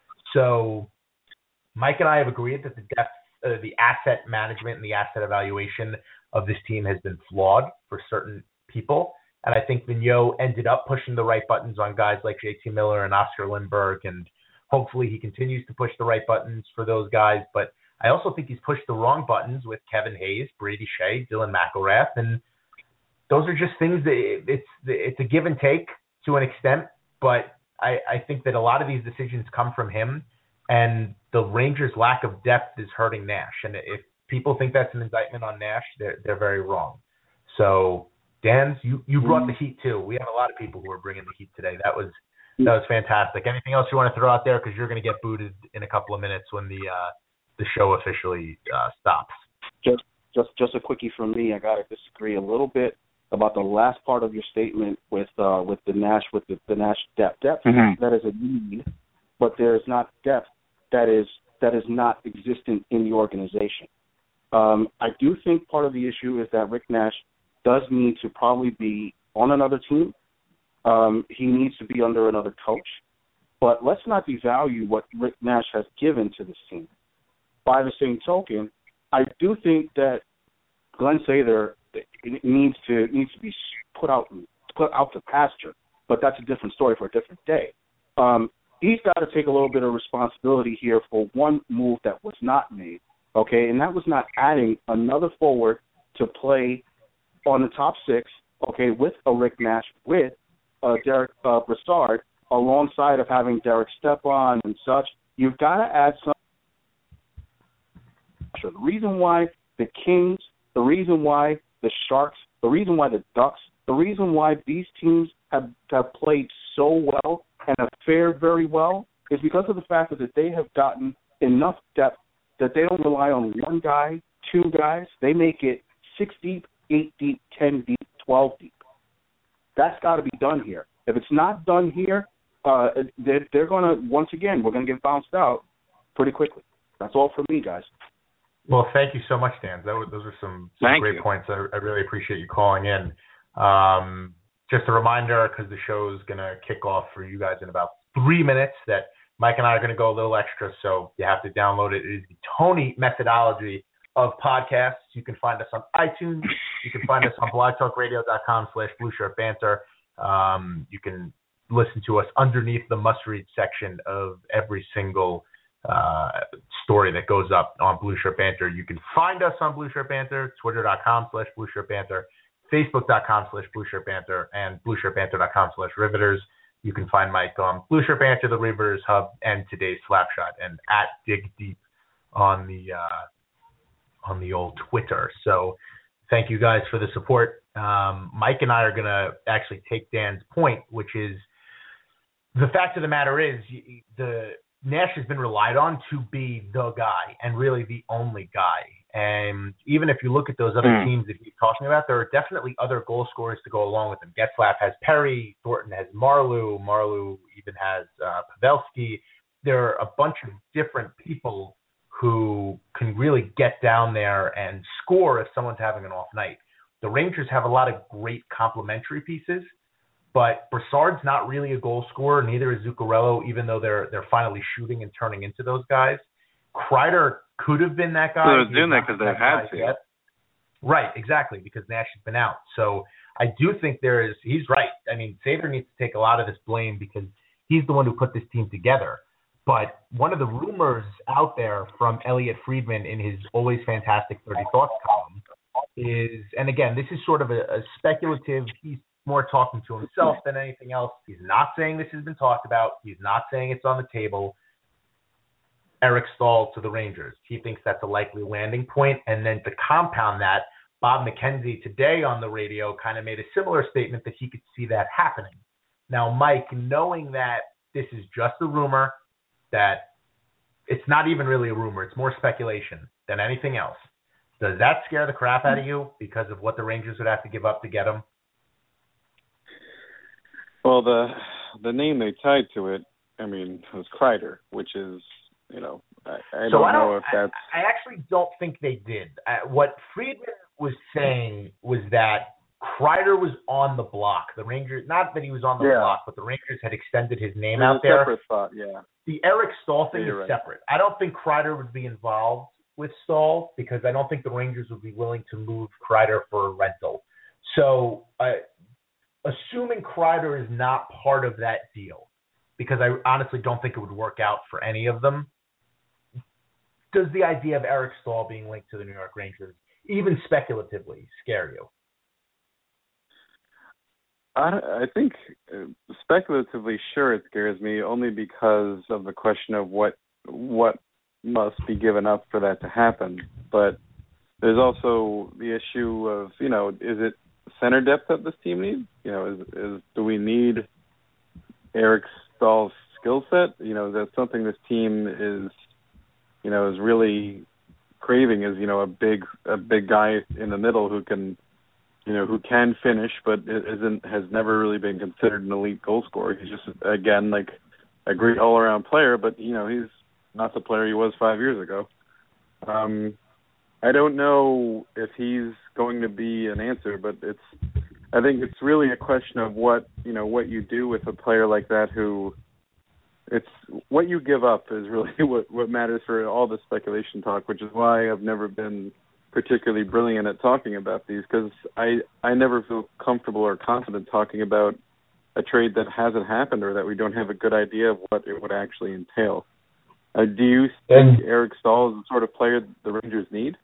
So Mike and I have agreed that the depth, the asset management and the asset evaluation of this team has been flawed for certain people. And I think Vigneault ended up pushing the right buttons on guys like JT Miller and Oscar Lindberg, and hopefully he continues to push the right buttons for those guys. But I also think he's pushed the wrong buttons with Kevin Hayes, Brady Shea, Dylan McIlrath, and those are just things that it's a give and take to an extent. But I think that a lot of these decisions come from him, and the Rangers' lack of depth is hurting Nash. And if people think that's an indictment on Nash, they're very wrong. So, Dan, you brought the heat too. We have a lot of people who are bringing the heat today. That was fantastic. Anything else you want to throw out there? Because you're going to get booted in a couple of minutes when the show officially stops. Just a quickie from me. I got to disagree a little bit about the last part of your statement with the Nash depth. Mm-hmm. That is a need, but there is not depth that is not existent in the organization. I do think part of the issue is that Rick Nash does need to probably be on another team. He needs to be under another coach. But let's not devalue what Rick Nash has given to this team. By the same token, I do think that Glenn Sather needs to be put out to pasture. But that's a different story for a different day. He's got to take a little bit of responsibility here for one move that was not made, okay, and that was not adding another forward to play on the top six, okay, with a Rick Nash, with Derek Brassard, alongside of having Derek Stepan and such. You've got to add some. The reason why the Kings, the reason why the Sharks, the reason why the Ducks, the reason why these teams have played so well and have fared very well is because of the fact that they have gotten enough depth that they don't rely on one guy, two guys. They make it 6 deep, 8 deep, 10 deep, 12 deep. That's got to be done here. If it's not done here, they're going to, once again, we're going to get bounced out pretty quickly. That's all for me, guys. Well, thank you so much, Dan. Those are some great points. I really appreciate you calling in. Just a reminder, because the show is going to kick off for you guys in about 3 minutes, that Mike and I are going to go a little extra, so you have to download it. It is the Tony methodology of podcasts. You can find us on iTunes. You can find us on blogtalkradio.com/blueshirtbanter. You can listen to us underneath the must-read section of every single story that goes up on Blue Shirt Banter. You can find us on Blue Shirt Banter, twitter.com/blueshirtbanter, facebook.com/blueshirtbanter, and blueshirtbanter.com/riveters. You can find Mike on Blue Shirt Banter, the Riveters Hub, and today's Slapshot, and at Dig Deep on the old Twitter. So thank you guys for the support. Mike and I are going to actually take Dan's point, which is the fact of the matter is the Nash has been relied on to be the guy and really the only guy. And even if you look at those other teams that he's talking about, there are definitely other goal scorers to go along with him. Getzlaf has Perry, Thornton has Marleau even has Pavelski. There are a bunch of different people who can really get down there and score if someone's having an off night. The Rangers have a lot of great complementary pieces, but Brassard's not really a goal scorer. Neither is Zuccarello, even though they're finally shooting and turning into those guys. Kreider could have been that guy. They're doing that because they've had to. Yet. Right, exactly, because Nash has been out. So I do think he's right. I mean, Sather needs to take a lot of this blame because he's the one who put this team together. But one of the rumors out there from Elliot Friedman in his Always Fantastic 30 Thoughts column is, and again, this is sort of a speculative, he's more talking to himself than anything else. He's not saying this has been talked about. He's not saying it's on the table. Eric Staal to the Rangers. He thinks that's a likely landing point. And then to compound that, Bob McKenzie today on the radio kind of made a similar statement that he could see that happening. Now, Mike, knowing that this is just a rumor, that it's not even really a rumor, it's more speculation than anything else, does that scare the crap out of you because of what the Rangers would have to give up to get him? Well, the name they tied to it, I mean, was Kreider, which is, I don't know if that's... I actually don't think they did. What Friedman was saying was that Kreider was on the block. The Rangers, not that he was on the block, but the Rangers had extended his name out there. Separate spot, yeah. The Eric Staal thing is separate. I don't think Kreider would be involved with Staal because I don't think the Rangers would be willing to move Kreider for a rental. So, assuming Kreider is not part of that deal, because I honestly don't think it would work out for any of them, does the idea of Eric Staal being linked to the New York Rangers, even speculatively, scare you? I think speculatively, sure, it scares me only because of the question of what must be given up for that to happen. But there's also the issue of, is it center depth that this team needs? Do we need Eric Stahl's skill set? Is that something this team is really craving, is, a big guy in the middle who can finish, but has never really been considered an elite goal scorer. He's just, again, like a great all-around player, but, he's not the player he was 5 years ago. I don't know if he's going to be an answer, but I think it's really a question of what you do with a player like that, who it's what you give up is really what matters for all the speculation talk, which is why I've never been particularly brilliant at talking about these, because I never feel comfortable or confident talking about a trade that hasn't happened or that we don't have a good idea of what it would actually entail. Do you think Eric Stahl is the sort of player the Rangers need?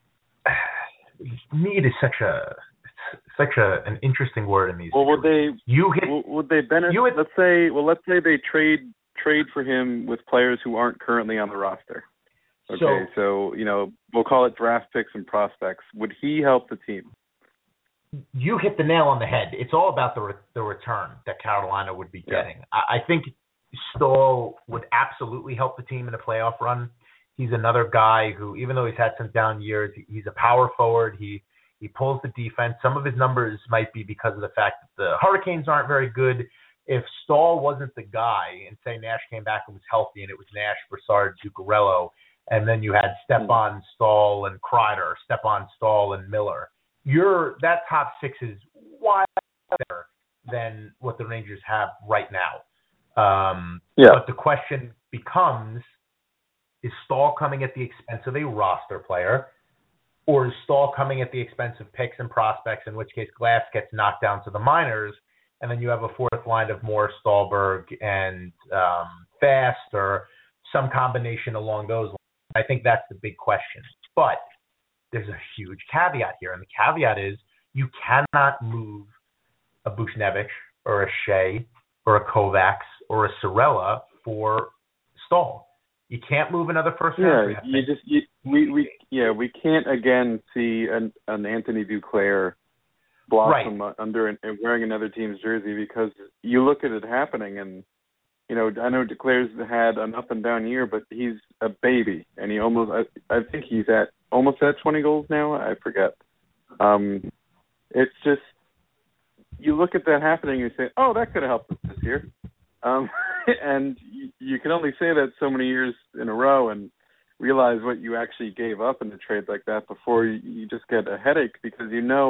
Need is such an interesting word in these. Well, would they benefit? Let's say they trade for him with players who aren't currently on the roster. Okay, so we'll call it draft picks and prospects. Would he help the team? You hit the nail on the head. It's all about the return that Carolina would be getting. Yeah. I think Stahl would absolutely help the team in a playoff run. He's another guy who, even though he's had some down years, he's a power forward. He pulls the defense. Some of his numbers might be because of the fact that the Hurricanes aren't very good. If Stahl wasn't the guy, and say Nash came back and was healthy, and it was Nash, Brassard, Zuccarello, and then you had Stepan, Stahl, and Kreider, Stepan, Stahl, and Miller, that top six is wide better than what the Rangers have right now. But the question becomes, is Stahl coming at the expense of a roster player, or is Stahl coming at the expense of picks and prospects, in which case Glass gets knocked down to the minors, and then you have a fourth line of Moore, Stahlberg, and Fast, or some combination along those lines? I think that's the big question. But there's a huge caveat here, and the caveat is you cannot move a Buchnevich or a Shea or a Kovacs or a Cirella for Stahl. You can't move another first round. We can't again see an Anthony Duclair blossom under and wearing another team's jersey, because you look at it happening, and I know Duclair's had an up and down year, but he's a baby, and he I think he's almost at 20 goals now. I forget. It's just, you look at that happening and you say, oh, that could have helped us this year. And you can only say that so many years in a row and realize what you actually gave up in a trade like that before you just get a headache, because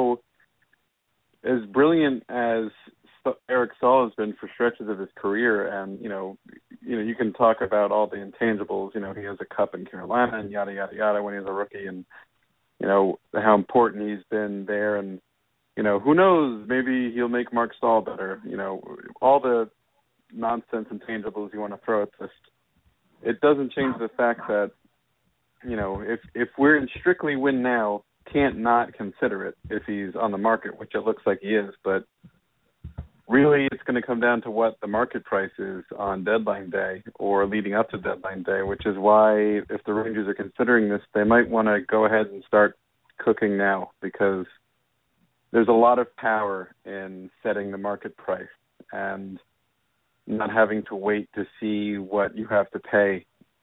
as brilliant as Eric Stahl has been for stretches of his career, and you can talk about all the intangibles. He has a cup in Carolina and yada yada yada when he was a rookie, and how important he's been there, and who knows, maybe he'll make Mark Stahl better. All the nonsense intangibles you want to throw at this, it doesn't change the fact that if we're in strictly win now, can't not consider it if he's on the market, which it looks like he is, but really it's going to come down to what the market price is on deadline day or leading up to deadline day, which is why if the Rangers are considering this, they might want to go ahead and start cooking now, because there's a lot of power in setting the market price and not having to wait to see what you have to pay.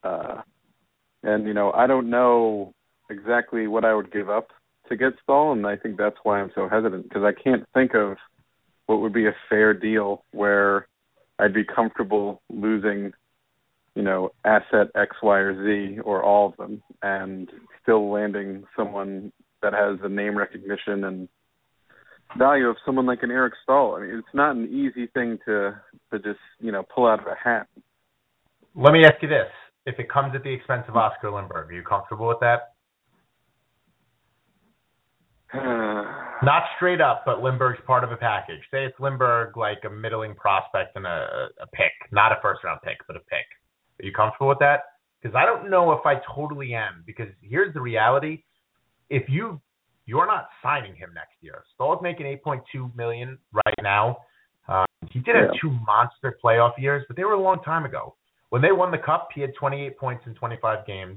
I don't know exactly what I would give up to get Stahl, and I think that's why I'm so hesitant, because I can't think of what would be a fair deal where I'd be comfortable losing, asset X, Y, or Z, or all of them, and still landing someone that has the name recognition and value of someone like an Eric Stahl. I mean, it's not an easy thing to just, pull out of a hat. Let me ask you this. If it comes at the expense of Oscar Lindberg, are you comfortable with that? Not straight up, but Lindberg's part of a package. Say it's Lindberg, like a middling prospect and a pick, not a first-round pick, but a pick. Are you comfortable with that? Because I don't know if I totally am, because here's the reality. If you're not signing him next year. Stahl's making $8.2 million right now. He did have two monster playoff years, but they were a long time ago. When they won the Cup, he had 28 points in 25 games.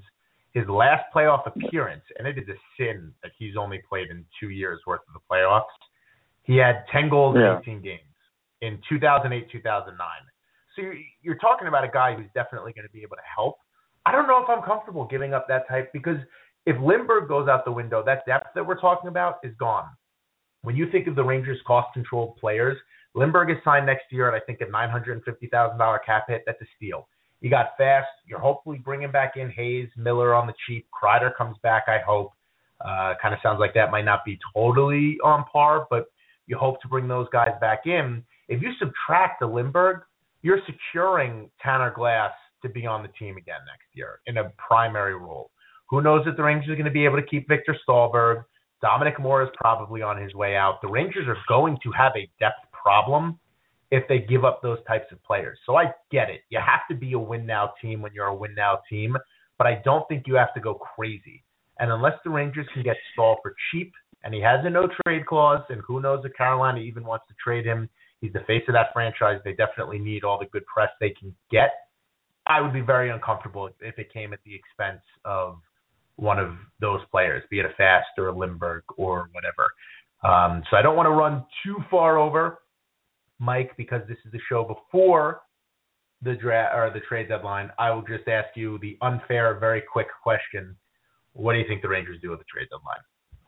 his last playoff appearance, and it is a sin that he's only played in 2 years worth of the playoffs, he had 10 goals in 18 games in 2008, 2009. So you're talking about a guy who's definitely going to be able to help. I don't know if I'm comfortable giving up that type, because if Lindbergh goes out the window, that depth that we're talking about is gone. When you think of the Rangers' cost-controlled players, Lindbergh is signed next year at, I think, a $950,000 cap hit. That's a steal. You got Fast. You're hopefully bringing back in Hayes, Miller on the cheap. Kreider comes back, I hope. Kind of sounds like that might not be totally on par, but you hope to bring those guys back in. If you subtract the Lindbergh, you're securing Tanner Glass to be on the team again next year in a primary role. Who knows if the Rangers are going to be able to keep Victor Stalberg. Dominic Moore is probably on his way out. The Rangers are going to have a depth problem if they give up those types of players. So I get it. You have to be a win-now team when you're a win-now team, but I don't think you have to go crazy. And unless the Rangers can get Stahl for cheap, and he has a no-trade clause, and who knows if Carolina even wants to trade him, he's the face of that franchise. They definitely need all the good press they can get. I would be very uncomfortable if it came at the expense of one of those players, be it a Fast or a Lindbergh or whatever. So I don't want to run too far over, Mike, because this is the show before the trade deadline. I will just ask you the unfair, very quick question. What do you think the Rangers do with the trade deadline?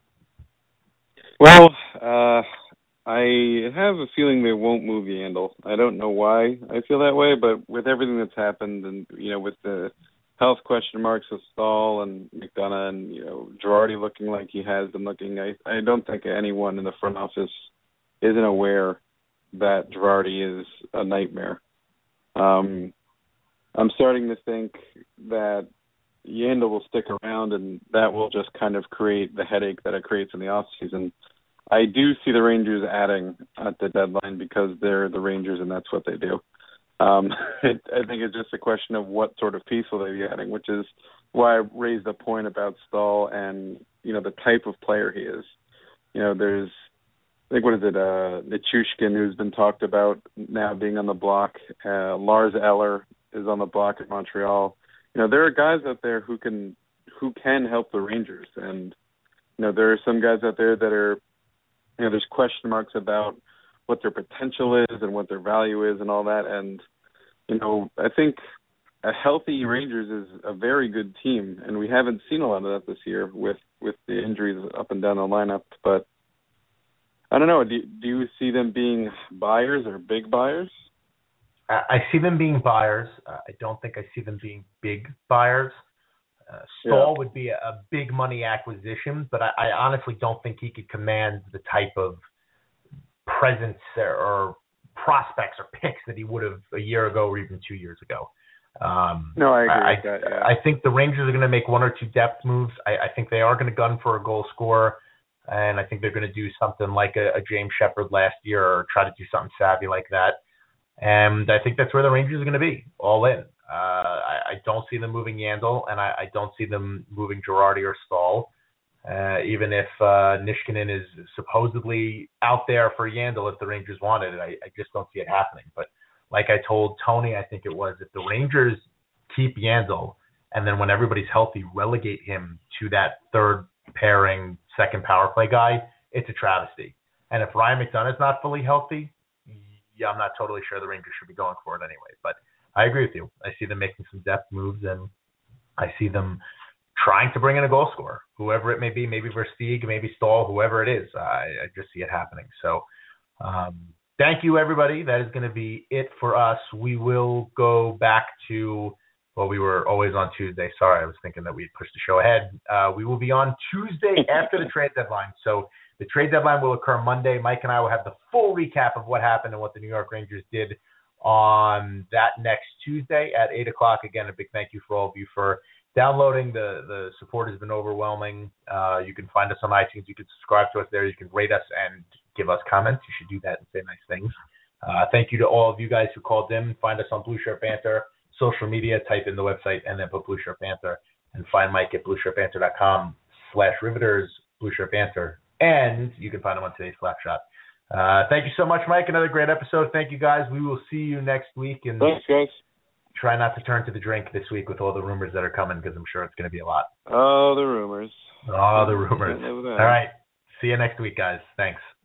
Well, I have a feeling they won't move Yandel. I don't know why I feel that way, but with everything that's happened and, with the health question marks with Stahl and McDonough and, Girardi looking like he has been looking, I don't think anyone in the front office isn't aware that Girardi is a nightmare. I'm starting to think that Yandel will stick around, and that will just kind of create the headache that it creates in the offseason. I do see the Rangers adding at the deadline because they're the Rangers and that's what they do. I think it's just a question of what sort of piece will they be adding, which is why I raised the point about Stahl and, the type of player he is. There's, I think, Nichushkin, who's been talked about now being on the block. Lars Eller is on the block at Montreal. There are guys out there who can help the Rangers. And, there are some guys out there that are, there's question marks about what their potential is and what their value is and all that. And, I think a healthy Rangers is a very good team, and we haven't seen a lot of that this year with the injuries up and down the lineup. But I don't know. Do you see them being buyers or big buyers? I see them being buyers. I don't think I see them being big buyers. Stahl would be a big money acquisition, but I honestly don't think he could command the type of presence or prospects or picks that he would have a year ago or even 2 years ago. No, I agree with that. Yeah. I think the Rangers are going to make one or two depth moves. I think they are going to gun for a goal scorer, and I think they're going to do something like a James Shepherd last year or try to do something savvy like that. And I think that's where the Rangers are going to be, all in. I don't see them moving Yandel, and I don't see them moving Girardi or Stahl, even if Nichushkin is supposedly out there for Yandel if the Rangers wanted it. I just don't see it happening. But like I told Tony, I think it was, if the Rangers keep Yandel and then when everybody's healthy, relegate him to that third pairing, second power play guy, it's a travesty. And if Ryan McDonough's not fully healthy, I'm not totally sure the Rangers should be going for it anyway. But I agree with you. I see them making some depth moves, and I see them trying to bring in a goal scorer, whoever it may be, maybe Versteeg, maybe Stahl, whoever it is. I just see it happening. So thank you, everybody. That is going to be it for us. We will go back to, we were always on Tuesday. Sorry, I was thinking that we'd pushed the show ahead. We will be on Tuesday after the trade deadline. So the trade deadline will occur Monday. Mike and I will have the full recap of what happened and what the New York Rangers did on that next Tuesday at 8 o'clock. Again, a big thank you for all of you for downloading. The support has been overwhelming. You can find us on iTunes. You can subscribe to us there. You can rate us and give us comments. You should do that and say nice things. Thank you to all of you guys who called in. Find us on Blue Shirt Banter, social media, type in the website, and then put Blue Shirt Banter. And find Mike at blueshirtbanter.com/Riveters, Blue Shirt Banter. And you can find him on today's Slapshot. Thank you so much, Mike. Another great episode. Thank you, guys. We will see you next week. And thanks, guys. try not to turn to the drink this week with all the rumors that are coming, because I'm sure it's going to be a lot. Oh, the rumors. All the rumors. All right. See you next week, guys. Thanks.